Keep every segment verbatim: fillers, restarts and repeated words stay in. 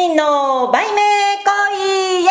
みんの売名行為イ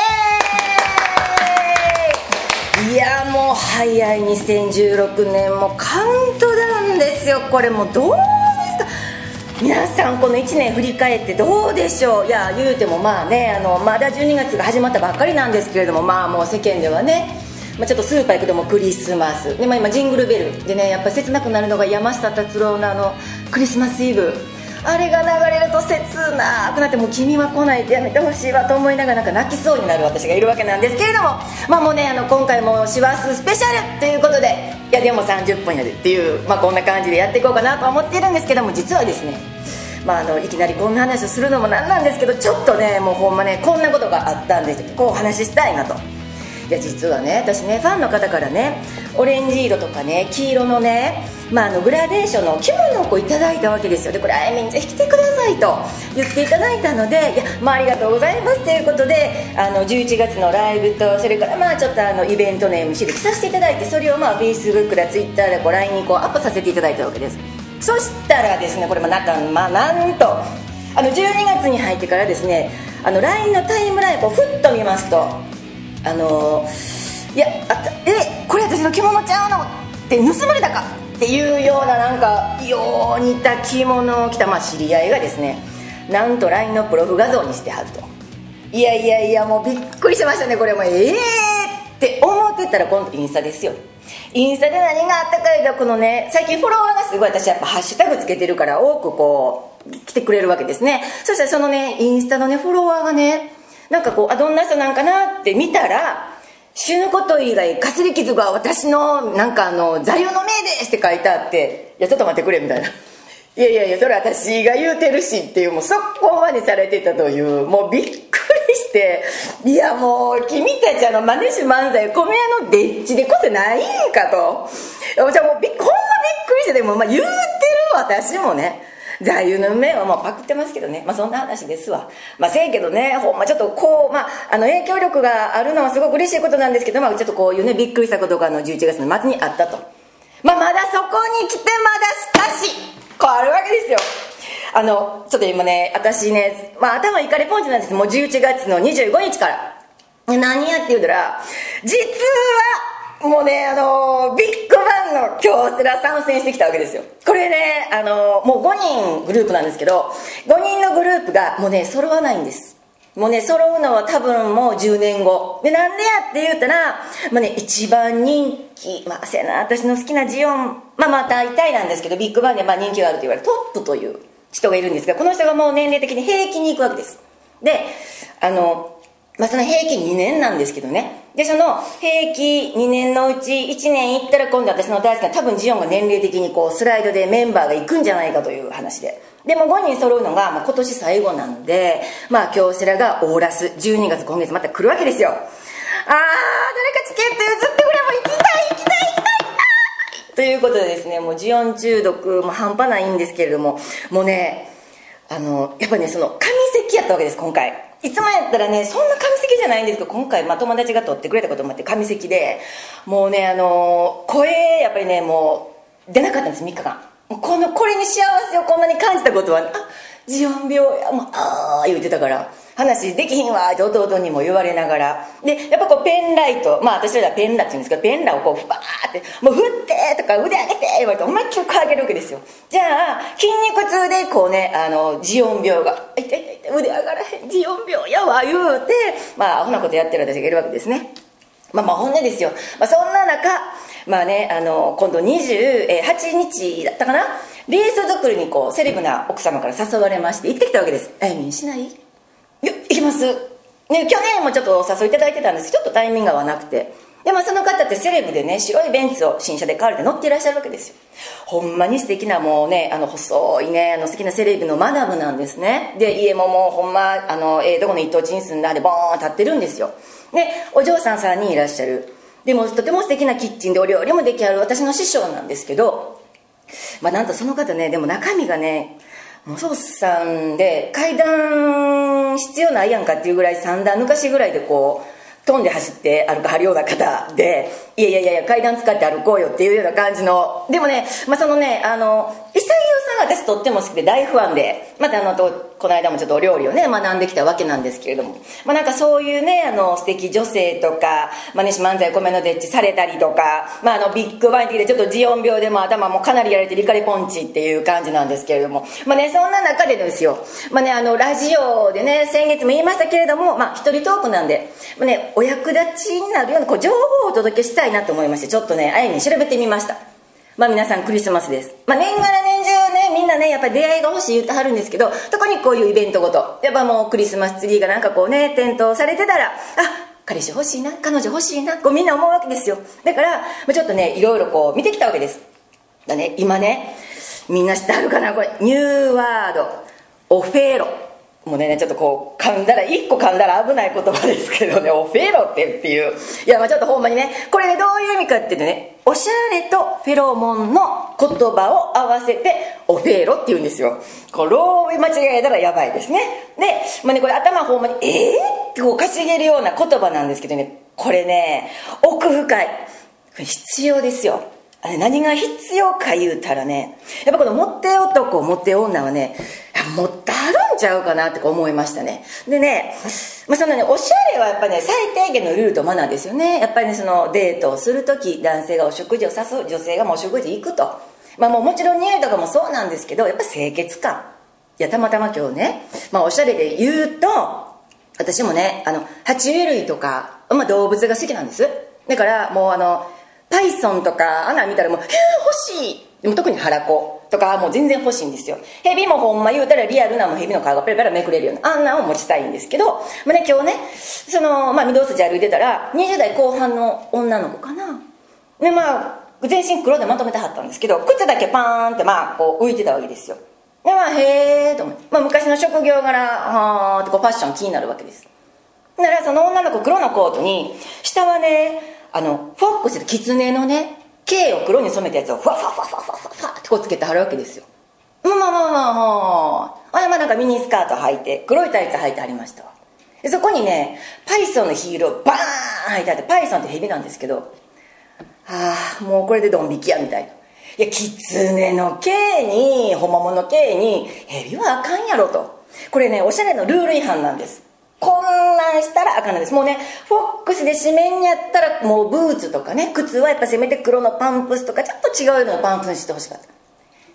エーイ。いやもう早いにせんじゅうろくねんもカウントダウンですよ。これもうどうですか皆さん、このいちねん振り返ってどうでしょう。いや言うてもまあね、あのまだじゅうにがつが始まったばっかりなんですけれども、まあもう世間ではね、まあ、ちょっとスーパー行くともクリスマスで、まあ、今ジングルベルでね、やっぱ切なくなるのが山下達郎のあのクリスマスイブ、あれが流れると切なくなって、もう君は来ないでやめてほしいわと思いながらなんか泣きそうになる私がいるわけなんですけれども、まあもうね、あの今回も師走スペシャルということで、いやでもさんじゅっぷんやでっていう、まあ、こんな感じでやっていこうかなと思っているんですけども、実はですね、まあ、あのいきなりこんな話をするのもなんなんですけど、ちょっとねもうほんまねこんなことがあったんで、こうお話ししたいなと。いや実はね、私ねファンの方からね、オレンジ色とかね黄色のね、まあ、あのグラデーションの着物をこういただいたわけですよ。でこれあやみんぜひ着てくださいと言っていただいたので、いや、まあ、ありがとうございますということで、あのじゅういちがつのライブと、それからまあちょっとあのイベントの エムシー で着させていただいて、それをまあ Facebook だ Twitter でこう ライン にこうアップさせていただいたわけです。そしたらですね、これも中、まあ、なんとあのじゅうにがつに入ってからですね、あの ライン のタイムラインをふっと見ますと、あのいやあったえこれ私の着物ちゃうのって盗まれたかっていうような、なんかよう似た着物を着た、まあ、知り合いがですね、なんと ライン のプロフ画像にしてはると。いやいやいやもうびっくりしましたね。これもええーって思ってたら、今度インスタですよ。インスタで何があったかいうと、このね、最近フォロワーがすごい、私やっぱハッシュタグつけてるから多くこう来てくれるわけですね。そしたらそのねインスタのねフォロワーがね、なんかこう、あどんな人なんかなって見たら、死ぬこと以外かすり傷が私のなんかあの座右の銘ですって書いてあって、いやちょっと待ってくれみたいな、いやいやいやそれ私が言うてるしっていう、もうそこまでされてたという、もうびっくりして、いやもう君たちあのマネし漫才小宮のデッチでこせないんかと。じゃあもうびほんまびっくりして、でもまあ言うてる私もね、座右の銘はもうパクってますけどね、まあそんな話ですわ。まあせやけどね、ほんまちょっとこう、まああの影響力があるのはすごく嬉しいことなんですけど、まあちょっとこういうねびっくりしたことがあのじゅういちがつの末にあったと。まあまだそこに来て、まだしかしこうあるわけですよ。あのちょっと今ね、私ね、まあ頭いかれポンチなんです。もうじゅういちがつのにじゅうごにちから何やって言うたら、実はもうね、あのビッグバンの京セラ参戦してきたわけですよ。これね、あのもうごにんグループなんですけど、ごにんのグループがもうね揃わないんです。もうね揃うのは多分もうじゅうねんごで、なんでやって言うたら、まあね、一番人気、まあせやな、私の好きなジオン、まあまあ大体なんですけど、ビッグバンでまあ人気があると言われるトップという人がいるんですが、この人がもう年齢的に平均に行くわけです。で、あのまあ、その平均にねんなんですけどね。で、その平均にねんのうちいちねん行ったら、今度私の大好きな多分ジオンが年齢的にこうスライドでメンバーが行くんじゃないかという話で。でもごにん揃うのがもう今年最後なんで、まあ京セラがオーラス、じゅうにがつ今月また来るわけですよ。あー、誰かチケット譲ってくれ、もう行きたい行きたい行きたい行きたいということでですね、もうジオン中毒も半端ないんですけれども、もうね、あのやっぱりね、その神席やったわけです今回。いつもやったらねそんな神席じゃないんですけど、今回まあ友達が撮ってくれたこともあって神席で、もうね、あの声やっぱりねもう出なかったんです。みっかかんこのこれに幸せをこんなに感じたことは、ね、あジオン病や、もうああ言ってたから話できひんわって弟にも言われながら、でやっぱこうペンライト、まあ私らはペンラって言うんですけど、ペンラをこうフバーってもう振ってとか腕上げて言われて思いっきり上げるわけですよ。じゃあ筋肉痛でこうね、あのジオン病が痛い痛い痛い腕上がらへんジオン病やわ言うて、まあアホなことやってる私がいるわけですね。まあまあ本音ですよ。まあ、そんな中まあね、あの今度にじゅうはちにちだったかな、レース作りにこうセレブな奥様から誘われまして行ってきたわけです。あやみんしない？いや行きます、ね、去年もちょっとお誘いいただいてたんですけど、ちょっとタイミングが合わなくて、でもその方ってセレブでね、白いベンツを新車で買われて乗っていらっしゃるわけですよ。ほんまに素敵な、もうね、あの細いね、あの素敵なセレブのマダムなんですね。で家ももうほんまあの、えー、どこの一等地に住んだんでボーン立ってるんですよ。でお嬢さんさんにんいらっしゃる。でもとても素敵なキッチンでお料理もできある私の師匠なんですけど、まあなんとその方ね、でも中身がね、もうソースさんで階段必要ないやんかっていうぐらいさんだん抜かしぐらいでこう飛んで走って歩かはるような方で、 いやいやいやいや階段使って歩こうよっていうような感じの、でもね、まあ、そのねあの潔さんが私とっても好きで大ファンで、またあのとこの間もちょっとお料理をね学んできたわけなんですけれども、まあ、なんかそういうねあの素敵女性とか、まあね、漫才米のでっちされたりとか、まあ、あのビッグバン的でちょっとジオン病でも頭もかなりやられてリカリポンチっていう感じなんですけれども、まあね、そんな中でですよ、まあね、あのラジオでね先月も言いましたけれども、まあ、一人トークなんで、まあね、お役立ちになるようなこう情報をお届けしたいなと思いまして、ちょっとねあやに調べてみました。まあ皆さんクリスマスです、まあ、年がら年中ねみんなねやっぱり出会いが欲しい言ってはるんですけど、特にこういうイベントごとやっぱもうクリスマスツリーがなんかこうね点灯されてたら、あ彼氏欲しいな彼女欲しいなこうみんな思うわけですよ。だからちょっとねいろいろこう見てきたわけです。だね今ねみんな知ってはるかな、これニューワードオフェロ、もうねちょっとこう噛んだら一個噛んだら危ない言葉ですけどね、オフェロってっていう、いやまあちょっとほんまにねこれどういう意味かっていうとね、おしゃれとフェロモンの言葉を合わせてオフェロって言うんですよ。これロー間違えたらやばいですね。で、まあね、これ頭ほんまにえーってこう稼げるような言葉なんですけどね、これね奥深い、これ必要ですよ。あれ何が必要か言うたらね、やっぱこのモテ男モテ女はね持ってあるんちゃうかなって思いましたね。でね、まあ、そのねおしゃれはやっぱね最低限のルールとマナーですよね。やっぱりねそのデートをする時男性がお食事を誘う、女性がもうお食事行くと、まあもうもちろん匂いとかもそうなんですけど、やっぱ清潔感、いやたまたま今日ね、まあ、おしゃれで言うと私もねあの爬虫類とか、まあ、動物が好きなんです。だからもうあのパイソンとかあんなん見たらもう「へえ欲しい」、でも特にハラコとかもう全然欲しいんですよ。ヘビもほんま言うたらリアルなもヘビの皮がペラペラめくれるようなあんなんを持ちたいんですけど、まあね、今日ねその、まあ、御堂筋歩いてたらにじゅう代後半の女の子かなで、まあ全身黒でまとめてはったんですけど、靴だけパーンってまあこう浮いてたわけですよ。でまあへえと思って、まあ、昔の職業柄はーってこうファッション気になるわけです。だからその女の子黒のコートに下はねあのフォックスでキツネのね毛を黒に染めたやつをファファファファファファファってこうつけてはるわけですよ。まあまあまあまああれまあなんかミニスカート履いて黒いタイツ履いてありましたわ。でそこにねパイソンのヒールをバーン履いてあって、パイソンってヘビなんですけど、ああもうこれでドン引きやみたいな。いやキツネの毛にほんまもんの毛にヘビはあかんやろと、これねおしゃれのルール違反なんです。こんなんしたらあかんなんです。もうねフォックスで締めんやったらもうブーツとかね靴はやっぱせめて黒のパンプスとかちょっと違う色のパンプスにしてほしかった。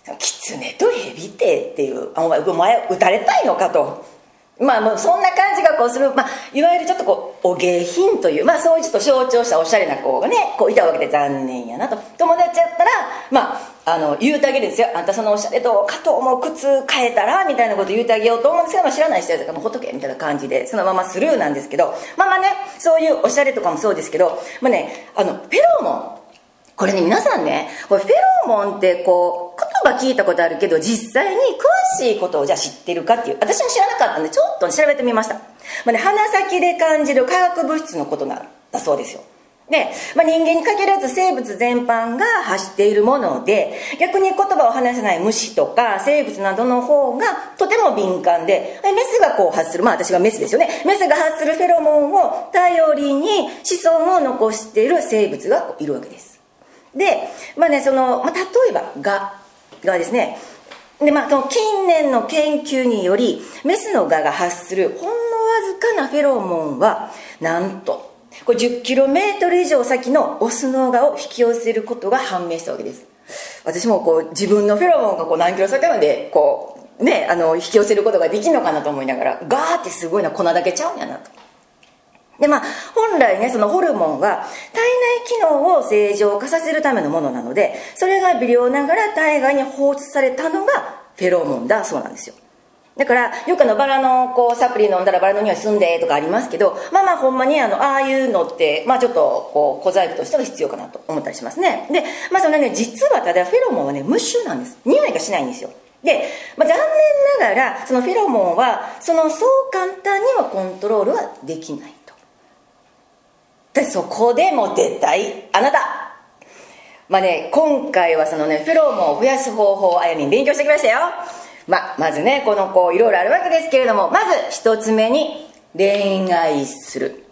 キツネとヘビってっていう、あお前お前撃たれたいのかと、まあもうそんな感じがこうする、まあ、いわゆるちょっとこうお下品という、まあそういうちょっと象徴したおしゃれな子がねこういたわけで残念やなと。友達やったらまああの言うてあげるんですよ。あんたそのおしゃれどうかと思う靴変えたらみたいなこと言うてあげようと思うんですけど、まあ、知らない人やったからもうほっとけみたいな感じでそのままスルーなんですけど、まあまあねそういうおしゃれとかもそうですけど、まあねあのフェロモン、これね皆さんねこれフェロモンってこう言葉聞いたことあるけど実際に詳しいことをじゃあ知ってるかっていう、私も知らなかったんでちょっと調べてみました。まあね、鼻先で感じる化学物質のことなんだそうですよ。で、まあ、人間に限らず生物全般が発しているもので、逆に言葉を話せない虫とか生物などの方がとても敏感で、メスがこう発する、まあ私がメスですよね、メスが発するフェロモンを頼りに子孫を残している生物がいるわけです。で、まあねそのまあ、例えばガがですね、でまあ、その近年の研究によりメスのガが発するほんのわずかなフェロモンはなんとこれ じゅっキロメートル 以上先のオスのガを引き寄せることが判明したわけです。私もこう自分のフェロモンがこう何キロ先までこう、ね、あの引き寄せることができるのかなと思いながら、ガーってすごいな粉だけちゃうんやなと。でまあ、本来ねそのホルモンは体内機能を正常化させるためのものなので、それが微量ながら体外に放出されたのがフェロモンだそうなんですよ。だからよくあのバラのこうサプリ飲んだらバラの匂いすんでとかありますけど、まあまあほんまにあのああいうのってまあちょっとこう小細工としては必要かなと思ったりしますね。でまあそのね実はただフェロモンはね無臭なんです。匂いがしないんですよ。で、まあ、残念ながらそのフェロモンはそのそう簡単にはコントロールはできないと。でそこでも出たいあなた、まあね今回はそのねフェロモンを増やす方法をあやみん勉強してきましたよ。まあ、まずねこのこういろいろあるわけですけれども、まず一つ目に恋愛する。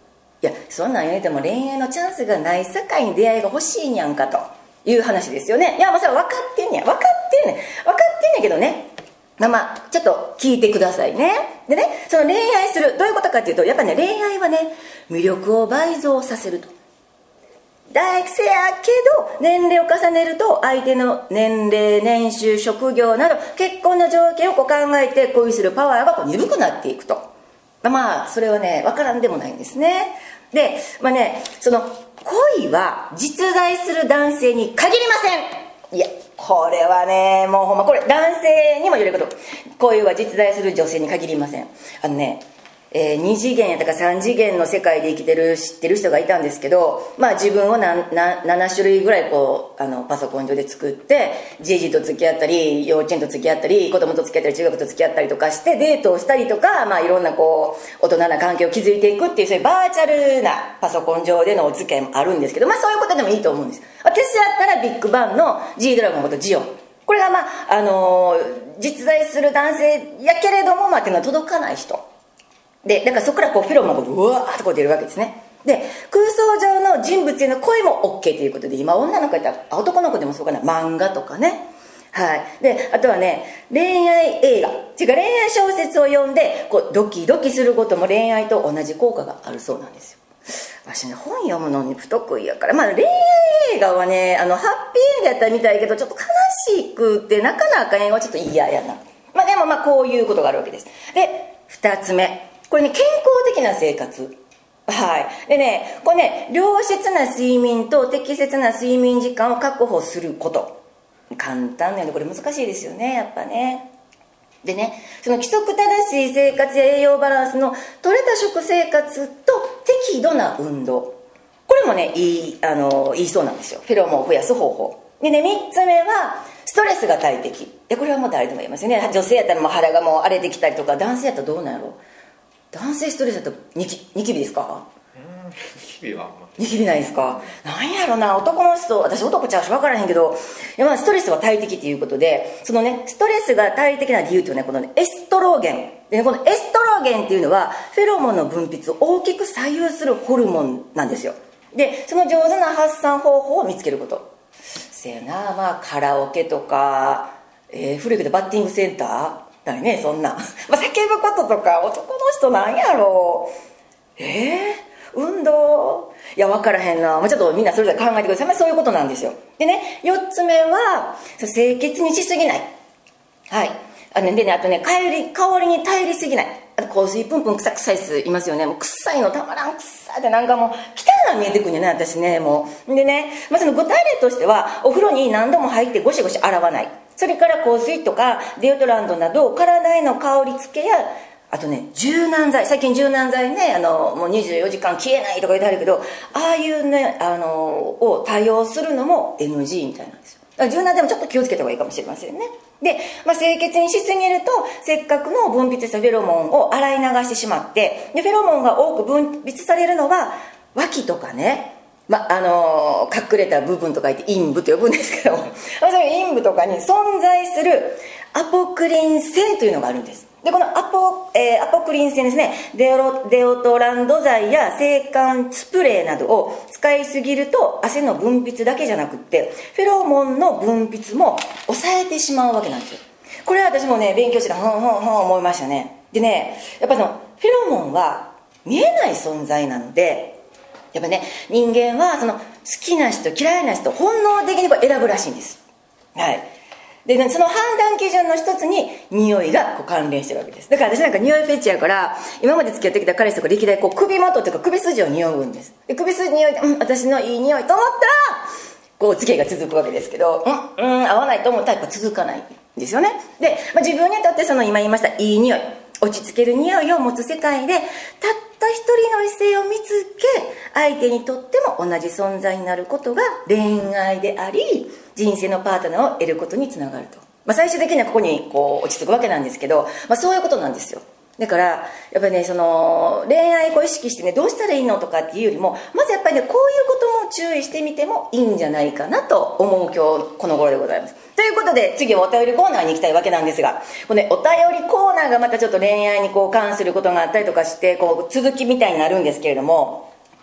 いやそんなん言うても恋愛のチャンスがないさかいに出会いが欲しいんやんかという話ですよね。いやまあそれは分かってんねや分かってんねん分かってんねんけどね、まあまあちょっと聞いてくださいね。でね、その恋愛するどういうことかっていうと、やっぱね恋愛はね魅力を倍増させると。大学生やけど年齢を重ねると相手の年齢年収職業など結婚の条件をこう考えて恋するパワーがこう鈍くなっていくと。まあそれはね分からんでもないんですね。でまあねその恋は実在する男性に限りません。いやこれはねもうほんまこれ男性にも言えること、恋は実在する女性に限りません。あのねえー、に次元やったかさん次元の世界で生きてる知ってる人がいたんですけど、まあ自分をなななな種類ぐらいこうあのパソコン上で作って、じいじと付き合ったり幼稚園と付き合ったり子供と付き合ったり中学と付き合ったりとかしてデートをしたりとか、まあいろんなこう大人な関係を築いていくっていうそういうバーチャルなパソコン上でのお付き合いもあるんですけど、まあそういうことでもいいと思うんです。私やったらビッグバンの G ドラゴンのことジオン、これがまああのー、実在する男性やけれどもまあっていうのは届かない人で、だからそこからこうフェロモンがうわーっとこう出るわけですね。で空想上の人物への恋も OK ということで、今女の子やったら男の子でもそうかな、漫画とかね、はい、であとはね恋愛映画っていうか恋愛小説を読んでこうドキドキすることも恋愛と同じ効果があるそうなんですよ。私ね本読むのに不得意やから、まあ、恋愛映画はねあのハッピーエンドやったら見たいけどちょっと悲しくてなかなか映画はちょっと嫌やな。まあでもまあこういうことがあるわけです。でふたつめ、これね健康的な生活、はいでねこれね良質な睡眠と適切な睡眠時間を確保すること、簡単なのでこれ難しいですよねやっぱね。でねその規則正しい生活や栄養バランスの取れた食生活と適度な運動、これもねいいあのいいそうなんですよ、フェロモンを増やす方法でね。みっつめはストレスが大敵で、これはもう誰でも言いますよね。女性やったらもう腹がもう荒れてきたりとか、男性やったらどうなんやろ、男性ストレスだとニキニキビですか？ うんニキビはニキビないですか？なんやろな、男の人、私男ちゃうし分からへんけど、いやまあストレスは大敵ということで、そのねストレスが大敵な理由というのはこの、ね、エストロゲンで、ね、このエストロゲンっていうのはフェロモンの分泌を大きく左右するホルモンなんですよ。でその上手な発散方法を見つけること。せやな、まあカラオケとか、えー、古いけどバッティングセンターだよね、そんな、まあ、叫ぶこととか男の人なんやろう、えー、運動、いや分からへんな、まあ、ちょっとみんなそれぞれ考えてください、まあ、そういうことなんですよ。でねよっつめは清潔にしすぎない、はい、あのでねあとね香り香りに頼りすぎない。あと香水プンプン臭臭い人いますよね。もう臭いのたまらん、臭いってなんかもう汚いの見えてくるんよね私ね。もうでね、まあ、その具体例としてはお風呂に何度も入ってゴシゴシ洗わない、それから香水とかデオドラントなど体への香り付けや、あとね柔軟剤、最近柔軟剤ねあのもうにじゅうよじかん消えないとか言ってあるけど、ああいうねあのを多用するのも エヌジー みたいなんですよ。だから柔軟剤もちょっと気をつけた方がいいかもしれませんね。で、まあ、清潔にしすぎるとせっかくの分泌したフェロモンを洗い流してしまって、でフェロモンが多く分泌されるのは脇とかね、まあのー、隠れた部分とか言って陰部と呼ぶんですけどもその陰部とかに存在するアポクリン腺というのがあるんです。でこのアポ、えー、アポクリン腺ですね、デオ、デオトランド剤や制汗スプレーなどを使いすぎると汗の分泌だけじゃなくってフェロモンの分泌も抑えてしまうわけなんですよ。これは私もね勉強してたほんほんほん思いましたね。でねやっぱりフェロモンは見えない存在なので、やっぱね人間はその好きな人嫌いな人本能的にこう選ぶらしいんです。はい。で、ね、その判断基準の一つに匂いがこう関連してるわけです。だから私なんか匂いフェチやから今まで付き合ってきた彼氏とか歴代こう首元というか首筋を匂うんです。で首筋匂いで、うん、私のいい匂いと思ったらこう付き合いが続くわけですけど、うん、うん、合わないと思ったらやっぱ続かないんですよね。で、まあ、自分にとってその今言いましたいい匂い、落ち着ける匂いを持つ世界でたった一人の異性を見つけ相手にとっても同じ存在になることが恋愛であり人生のパートナーを得ることにつながると、まあ、最終的にはここにこう落ち着くわけなんですけど、まあ、そういうことなんですよ。だからやっぱりねその恋愛を意識してねどうしたらいいのとかっていうよりもまずやっぱりねこういうことも注意してみてもいいんじゃないかなと思う今日この頃でございます。ということで次はお便りコーナーに行きたいわけなんですが、この、ね、お便りコーナーがまたちょっと恋愛にこう関することがあったりとかしてこう続きみたいになるんですけれども、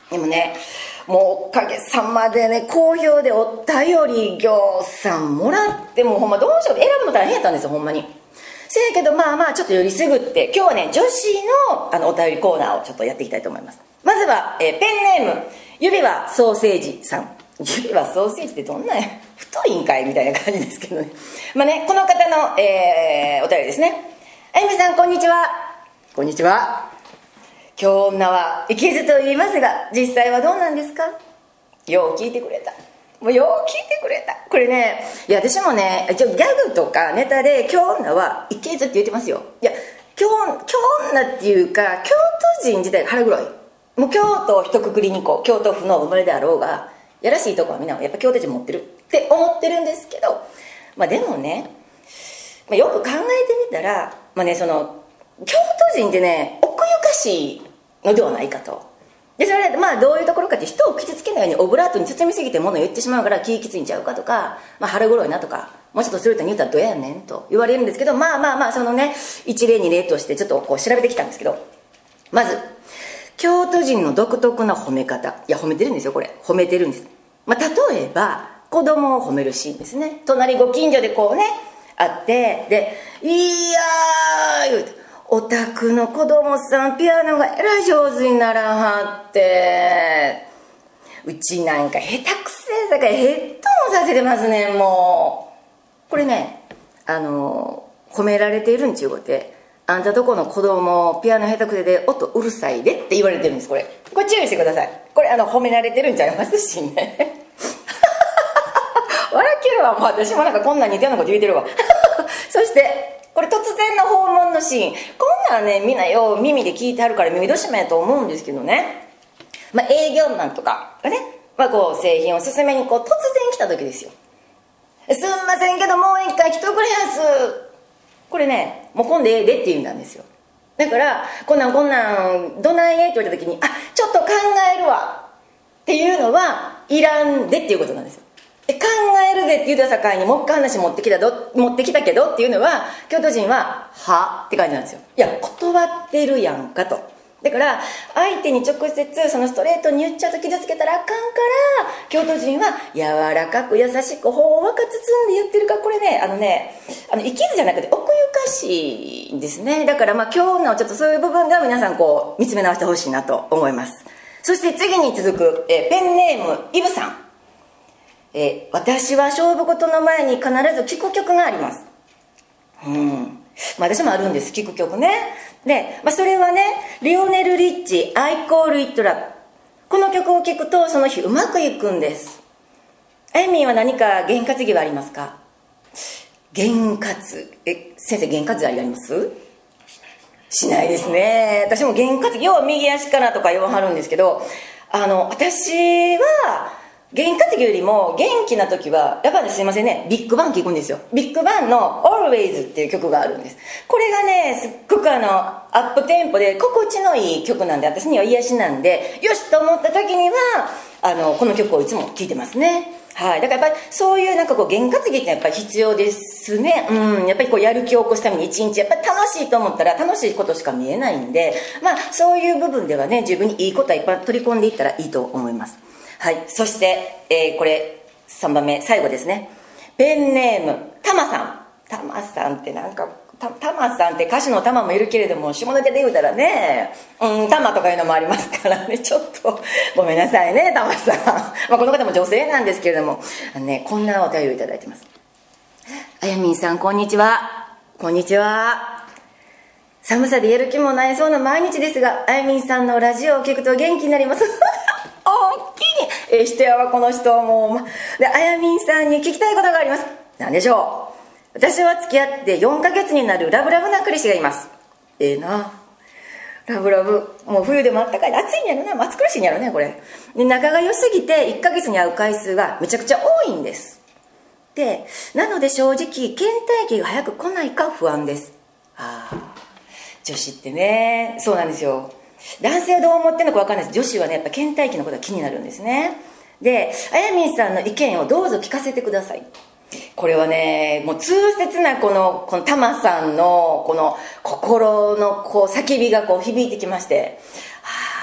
でもね、もうおかげさまでね、好評でお便りぎょうさんもらって、もうほんまどうしよう、選ぶの大変やったんですよ、ほんまに。せやけど、まあまあちょっとよりすぐって、今日はね、女子のあのお便りコーナーをちょっとやっていきたいと思います。まずは、えー、ペンネーム指輪ソーセージさん。指輪ソーセージってどんな太いんかいみたいな感じですけどね。まあね、この方の、えー、お便りですね。あゆみさん、こんにちは。こんにちは。今日女はいけずと言いますが、実際はどうなんですか？よう聞いてくれた。もうよう聞いてくれた。これね、いや私もね、一応ギャグとかネタで今日女はいけずって言ってますよ。いや、今日、今日女っていうか、京都人自体が腹黒い。もう京都を一括りにこう、京都府の生まれであろうが、やらしいとこはみんなやっぱ京都人持ってるって思ってるんですけど、まあでもね、まあ、よく考えてみたら、まあね、その京都人ってね、奥ゆかしいのではないかと。でそれまあどういうところかって、人を傷つけないようにオブラートに包みすぎてものを言ってしまうから気きついんちゃうかとか、まあ腹黒いなとか、もうちょっとストレートに言ったらどうやねんと言われるんですけど、まあまあまあそのね、一例二例としてちょっとこう調べてきたんですけど、まず京都人の独特な褒め方、いや褒めてるんですよ、これ褒めてるんです。まあ例えば子供を褒めるシーンですね。隣ご近所でこうねあって、で「いやー」言うて、お宅の子供さんピアノがえらい上手にならはって、うちなんか下手くせえさかいヘッドもさせてますねん。もうこれね、あの褒められているんちゅうことで、あんたとこの子供ピアノ下手くせで音うるさいでって言われてるんです。これこれ注意してください。これあの褒められてるんちゃいますしね笑けるわ。もう私もなんかこんなん似たようなこと言うてるわそしてこれ突然の訪問のシーン、こんなんねみんなよう耳で聞いてはるから耳戸島やと思うんですけどね、まあ、営業マンとかがね、まあ、こう製品を勧めにこう突然来た時ですよ。すんませんけどもう一回来てくれやす。これね、もう今度ええでって言うんなんですよ。だからこんなんこんなんどないえって言われた時に、あ、ちょっと考えるわっていうのはいらんでっていうことなんですよ。考えるぜって言うたさかいにもう一回話持ってきたど持ってきたけどっていうのは、京都人ははって感じなんですよ。いや断ってるやんかと。だから相手に直接そのストレートに言っちゃうと傷つけたらあかんから、京都人は柔らかく優しくほんわか包んで言ってるから、これね、あのね、あの生きずじゃなくて奥ゆかしいんですね。だからまあ今日のちょっとそういう部分では皆さんこう見つめ直してほしいなと思います。そして次に続くえペンネームイブさん。え私は勝負事の前に必ず聴く曲があります。うんまあ、私もあるんです、聴く曲ね。で、まあ、それはね、リオネル・リッチ I Call It Love。 この曲を聴くとその日うまくいくんです。あゆみんは何か験担ぎはありますか？験担え先生、験担ぎありますしないですね。私も験担ぎよう右足からとか言わはるんですけど、あの私は験担ぎよりも元気な時はやっぱりすいませんね、ビッグバン聴くんですよ。ビッグバンの Always っていう曲があるんです。これがねすっごくあのアップテンポで心地のいい曲なんで、私には癒しなんで、よしと思った時にはあのこの曲をいつも聴いてますね。はい、だからやっぱりそういうなんかこう験担ぎってやっぱり必要ですね。うん、やっぱりこうやる気を起こすために一日やっぱり楽しいと思ったら楽しいことしか見えないんで、まあそういう部分ではね、自分にいいことはいっぱい取り込んでいったらいいと思います。はい、そして、えー、これさんばんめ、最後ですね。ペンネームたまさん。たまさんってなんかたたまさんって歌手のたまもいるけれども、下ネタで言うたらね、うん、たまとかいうのもありますからね、ちょっとごめんなさいね、たまさんまあこの方も女性なんですけれども、あの、ね、こんなお便りをいただいてます。あやみんさん、こんにちは。こんにちは。寒さでやる気もないそうな毎日ですが、あやみんさんのラジオを聞くと元気になります大きい、えー、してやわこの人もう。で、あやみんさんに聞きたいことがあります。何でしょう。私は付き合ってよんかげつになるラブラブな彼氏がいます。ええー、なラブラブ、もう冬でもあったかい、暑いんやろな、暑苦しいんやろねこれで。仲が良すぎていっかげつに会う回数がめちゃくちゃ多いんです。でなので正直倦怠期が早く来ないか不安です。ああ、女子ってねそうなんですよ。男性はどう思ってるのか分かんないです。女子はねやっぱ倦怠期のことが気になるんですね。であやみんさんの意見をどうぞ聞かせてください。これはねもう痛切なこのこのタマさんのこの心のこう叫びがこう響いてきまして、はあ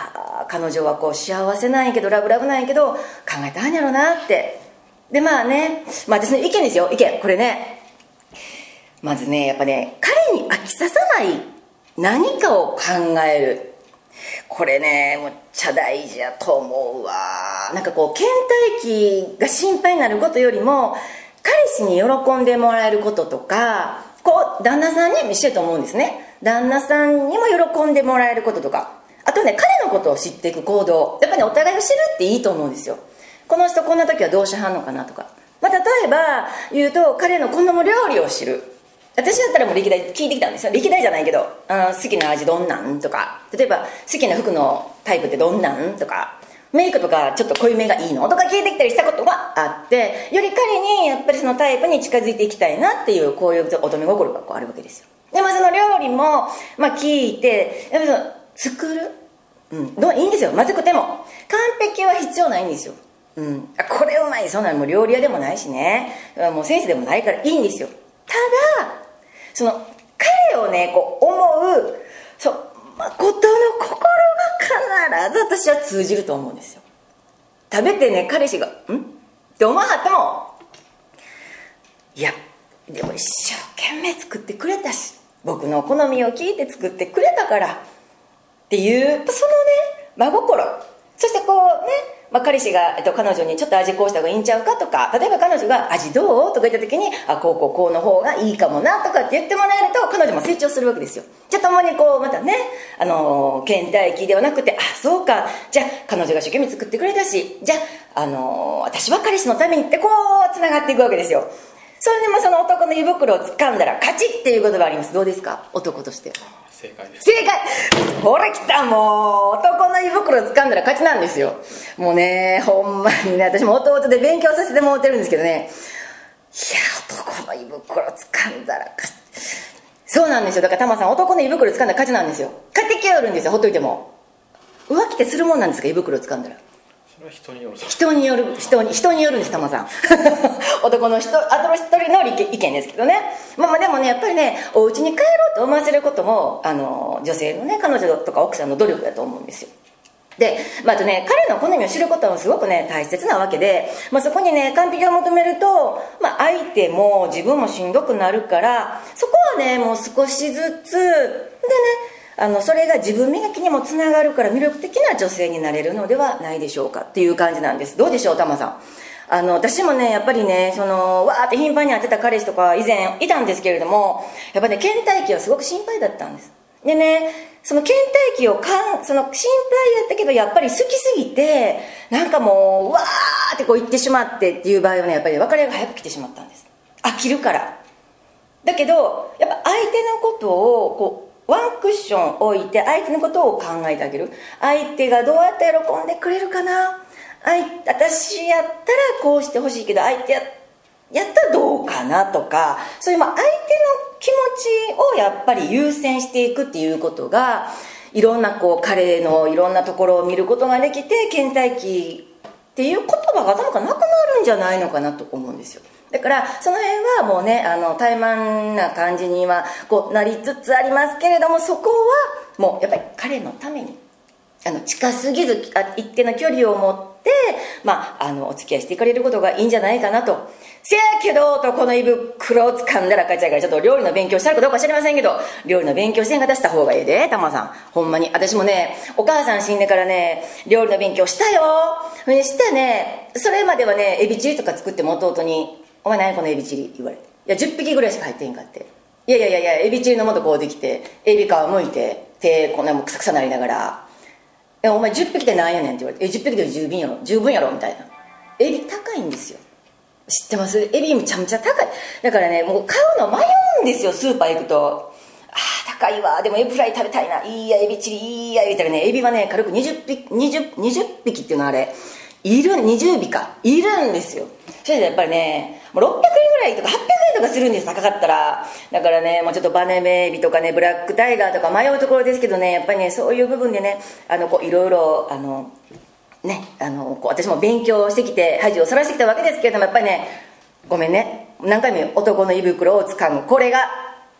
彼女はこう幸せなんやけどラブラブなんやけど考えたんやろなって。でまあね、まあ、私の意見ですよ、意見。これね、まずねやっぱね、彼に飽きささない何かを考える、これねむっちゃ大事やと思うわ。なんかこう倦怠期が心配になることよりも、彼氏に喜んでもらえることとか、こう旦那さんにも一緒と思うんですね。旦那さんにも喜んでもらえることとか、あとね彼のことを知っていく行動、やっぱり、ね、お互いを知るっていいと思うんですよ。この人こんな時はどうしはんのかなとか、まあ、例えば言うと彼の好む料理を知る。私だったらもう歴代聞いてきたんですよ。歴代じゃないけど、あの好きな味どんなんとか、例えば好きな服のタイプってどんなんとか、メイクとかちょっと濃いめがいいのとか聞いてきたりしたことがあって、より彼にやっぱりそのタイプに近づいていきたいなっていう、こういう乙女心がこうあるわけですよ。でまあその料理もまあ聞いて、やっぱりその作る、うん、どういいんですよ。まずくても完璧は必要ないんですよ。うん、これうまい、そんなのもう料理屋でもないしね、もう先生でもないからいいんですよ。ただその彼をねこう思う、そう誠の心が必ず私は通じると思うんですよ。食べてね彼氏が「ん?」って思わはっても、いやでも一生懸命作ってくれたし、僕の好みを聞いて作ってくれたからっていうそのね真心、そしてこうね、まあ、彼氏が、えっと、彼女にちょっと味こうした方がいいんちゃうかとか、例えば彼女が味どうとか言った時に、あこうこうこうの方がいいかもなとかって言ってもらえると、彼女も成長するわけですよ。じゃあ共にこうまたね、あのー、倦怠期ではなくて、あそうか、じゃあ彼女が一生懸命作ってくれたし、じゃあ、あのー、私は彼氏のためにってこうつながっていくわけですよ。それでもその男の胃袋を掴んだら勝ちっていう言葉あります。どうですか、男として。 正解です。 正解。ほら来た、もう男の胃袋を掴んだら勝ちなんですよ。もうねほんまにね、私も弟で勉強させてもらってるんですけどね、いや男の胃袋を掴んだら勝ち、そうなんですよ。だからタマさん、男の胃袋を掴んだら勝ちなんですよ。勝ってきよるんですよ、ほっといても。浮気ってするもんなんですか、胃袋を掴んだら。 それは人による人による人に人によるんです、タマさん男の人、あとの一人の意見ですけどね。まあまあでもねやっぱりね、お家に帰ろうと思わせることもあの女性のね、彼女とか奥さんの努力だと思うんですよ。で、まあ、あとね彼の好みを知ることはすごくね大切なわけで、まあ、そこにね完璧を求めると、まあ、相手も自分もしんどくなるから、そこはねもう少しずつでね、あのそれが自分磨きにもつながるから魅力的な女性になれるのではないでしょうかっていう感じなんです。どうでしょう、タマさん。あの私もねやっぱりね、そのわーって頻繁に会ってた彼氏とか以前いたんですけれども、やっぱね倦怠期はすごく心配だったんです。でね、その倦怠期をかんその心配やったけど、やっぱり好きすぎてなんかもうわーってこう言ってしまってっていう場合はね、やっぱり別れが早く来てしまったんです。飽きるから。だけどやっぱ相手のことをこうワンクッション置いて相手のことを考えてあげる。相手がどうやって喜んでくれるかな、相私やったらこうしてほしいけど相手ややったらどうかなとか、そういうまあ相手の気持ちをやっぱり優先していくっていうことが、いろんなこう彼のいろんなところを見ることができて、倦怠期っていう言葉が頭からなくなるんじゃないのかなと思うんですよ。だからその辺はもうね、あの怠慢な感じにはこうなりつつありますけれども、そこはもうやっぱり彼のためにあの近すぎず一定の距離を持って、まあ、あのお付き合いしていかれることがいいんじゃないかなと。せやけど男の胃袋を掴んだら勝ちやから、ちょっと料理の勉強したるかどうか知りませんけど、料理の勉強してんかたした方がええで、タマさん。ほんまに私もね、お母さん死んでからね料理の勉強したよ。してね、それまではねエビチリとか作っても弟に「お前何やこのエビチリ」言われて、いやじゅっぴきぐらいしか入ってへんかって、いやいやいやいやエビチリの素こうできて、エビ皮むいて手こんなもうクサクサなりながら「えお前じゅっぴきで何やねん」って言われて「えじゅっぴきで十分やろ十分やろ」みたいな。エビ高いんですよ、知ってます？エビめちゃめちゃ高い。だからねもう買うの迷うんですよ、スーパー行くと。あー高いわ、でもエビフライ食べたいな、いいやエビチリいいや言ったらね、エビはね軽くにじゅっぴきにじゅう、にじゅっぴきっていうのはあれいるにじゅうびかいるんですよ。それでやっぱりねもうろっぴゃくえんぐらいとかはっぴゃくえんとかするんです、高かったら。だからねもうちょっとバネメエビとかねブラックタイガーとか迷うところですけどね、やっぱりねそういう部分でねあのこういろいろあのねあのこう私も勉強してきて恥をさらしてきたわけですけれども、やっぱりねごめんね何回も男の胃袋をつかむ、これが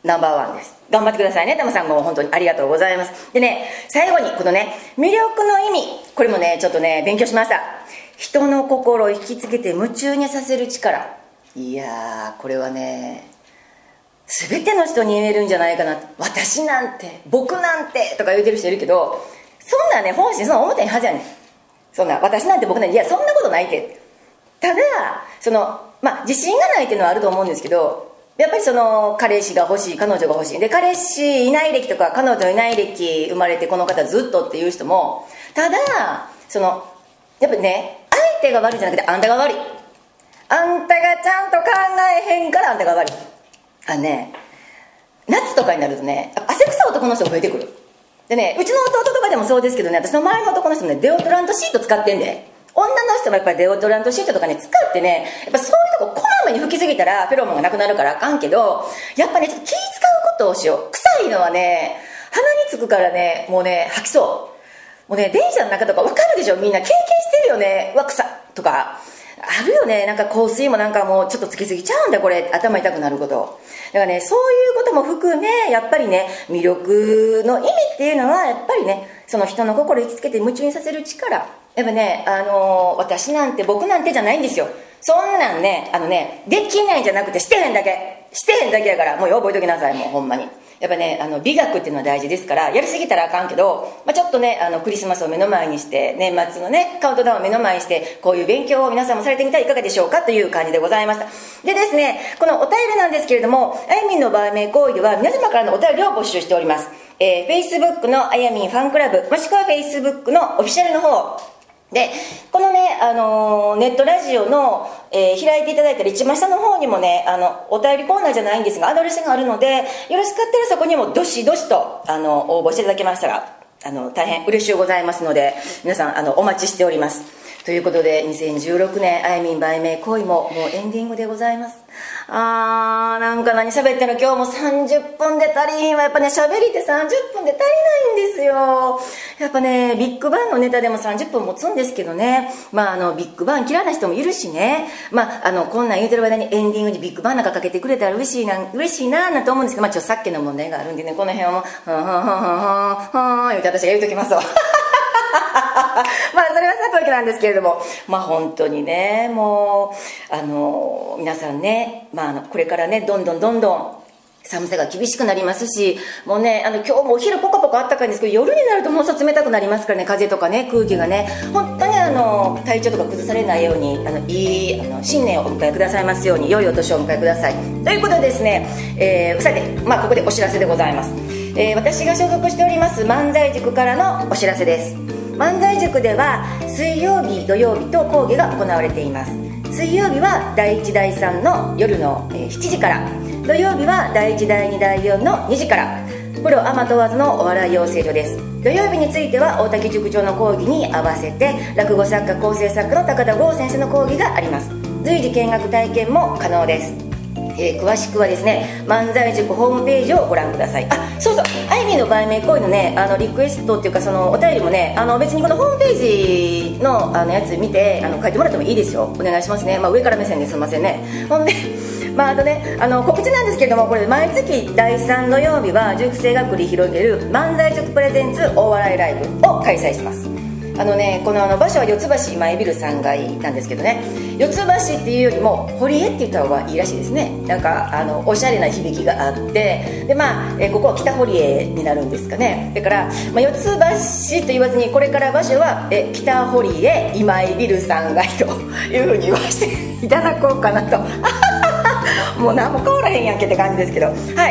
ナンバーワンです。頑張ってくださいね。タマさんも本当にありがとうございます。でね、最後にこのね、魅力の意味、これもねちょっとね勉強しました。人の心を引きつけて夢中にさせる力。いやー、これはね全ての人に言えるんじゃないかな。私なんて僕なんてとか言うてる人いるけど、そんなね本心そんな思ってへんはずやねん。そんな私なんて僕なんて、いやそんなことないって。ただそのまあ自信がないっていうのはあると思うんですけど、やっぱりその彼氏が欲しい、彼女が欲しいで、彼氏いない歴とか彼女いない歴生まれてこの方ずっとっていう人も、ただそのやっぱね相手が悪いんじゃなくてあんたが悪い、あんたがちゃんと考えへんからあんたが悪い。あのね夏とかになるとね汗臭い男の人が増えてくる。でね、うちの弟とかでもそうですけどね、私の周りの男の人もねデオドラントシート使ってんで、女の人もやっぱりデオドラントシートとかね使ってね、やっぱそういうとここまめに拭きすぎたらフェロモンがなくなるからあかんけど、やっぱねちょっと気使うことをしよう。臭いのはね鼻につくからね、もうね吐きそう。もうね電車の中とか分かるでしょ、みんな経験してるよね。うわ臭とかあるよね。なんか香水もなんかもうちょっとつきすぎちゃうんだこれ、頭痛くなること。だからねそういうことも含めやっぱりね魅力の意味っていうのはやっぱりねその人の心を引きつけて夢中にさせる力。やっぱねあのー、私なんて僕なんてじゃないんですよ。そんなんねあのねできないんじゃなくてしてへんだけしてへんだけやから、もう覚えときなさい。もうほんまにやっぱねあの美学っていうのは大事ですから、やりすぎたらあかんけど、まあ、ちょっとねあのクリスマスを目の前にして年末のねカウントダウンを目の前にしてこういう勉強を皆さんもされてみたらいかがでしょうかという感じでございました。でですね、このお便りなんですけれども、あやみんの売名行為では皆様からのお便りを募集しております。えー、Facebook のあやみんファンクラブもしくは Facebook のオフィシャルの方で、このね、あのー、ネットラジオの、えー、開いていただいたら一番下の方にもねあのお便りコーナーじゃないんですがアドレスがあるので、よろしかったらそこにもどしどしとあの応募していただけましたらあの大変嬉しゅうございますので、皆さんあのお待ちしております。ということでにせんじゅうろくねんあやみん売名行為ももうエンディングでございます。あーなんか何喋ってんの、今日もさんじゅっぷんで足りひんわ。やっぱね喋りってさんじゅっぷんで足りないんですよ。やっぱねビッグバンのネタでもさんじゅっぷん持つんですけどね、まああのビッグバン嫌いな人もいるしね、まああのこんなん言うてる間にエンディングにビッグバンなんかかけてくれたら嬉しいな嬉しいななんて思うんですけど、まあちょっとさっきの問題があるんでね、この辺をもうふんふんふんふんふんふん言うて私が言うときますわまあそれはさておきなんですけれども、まあ本当にねもうあの皆さんね、まあ、あのこれからねどんどんどんどん寒さが厳しくなりますし、もうねあの今日もお昼ポカポカあったかいんですけど、夜になるともうちょっと冷たくなりますからね、風とかね空気がね、本当にあの体調とか崩されないようにあのいいあの新年をお迎えくださいますように、良いお年をお迎えくださいということでですね、えー、さて、まあ、ここでお知らせでございます。えー、私が所属しております漫才塾からのお知らせです。漫才塾では水曜日土曜日と講義が行われています。水曜日はだいいちだいさんの夜のしちじから、土曜日はだいいちだいにだいよんのにじから、プロアマ問わずのお笑い養成所です。土曜日については大竹塾長の講義に合わせて落語作家構成作家の高田剛先生の講義があります。随時見学体験も可能です。えー、詳しくはですね漫才塾ホームページをご覧ください。あ、そうそう、あいみんの売名行為のねあのリクエストっていうかそのお便りもねあの別にこのホームページ の, あのやつ見てあの書いてもらってもいいですよ。お願いしますね。まあ、上から目線ですいませんね。ほんでまああとねあの告知なんですけれども、これ毎月だいさん土曜日は塾生が繰り広げる漫才塾プレゼンツ大笑いライブを開催します。あのねこのあの場所は四ツ橋前ビルさんがいなんですけどね、四ツ橋っていうよりも堀江って言った方がいいらしいですね。なんかあのおしゃれな響きがあって、でまあえここは北堀江になるんですかね。だから、まあ、四ツ橋と言わずにこれから場所はえ北堀江今井ビルさんがいというふうに言わせていただこうかなともう何も変わらへんやんけって感じですけど、はい。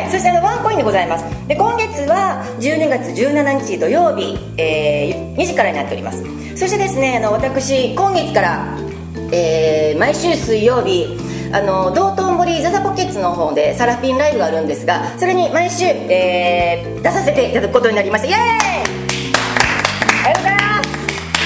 そしてあのワンコインでございます。で今月はじゅうにがつじゅうしちにち土曜日、えー、にじからになっております。そしてですねあの私今月から、えー、毎週水曜日あの道頓堀ザザポケッツの方でサラピンライブがあるんですが、それに毎週、えー、出させていただくことになりました。イエーイ、ありがとうございます。これねあのも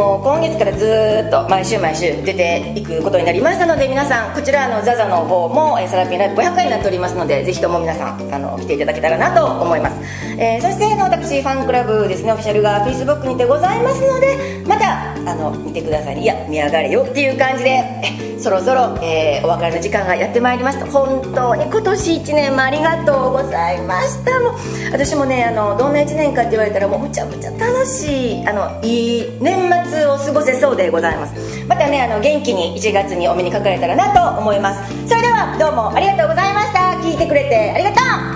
もう今月からずーっと毎週毎週出ていくことになりましたので、皆さんこちらのザザの方も、えー、サラピンライブごひゃくえんになっておりますので、ぜひとも皆さんあの来ていただけたらなと思います。えー、そしてあの私ファンクラブですね、オフィシャルが Facebook にてございますので、またあの見てくださいね。いや見上がれよっていう感じで、えそろそろ、えー、お別れの時間がやってまいりました。本当に今年いちねんもありがとうございました。もう私もね、あのどんないちねんかって言われたら、もうむちゃむちゃ楽しい、あのいい年末を過ごせそうでございます。またね、あの元気にいちがつにお目にかかれたらなと思います。それではどうもありがとうございました。聞いてくれてありがとう。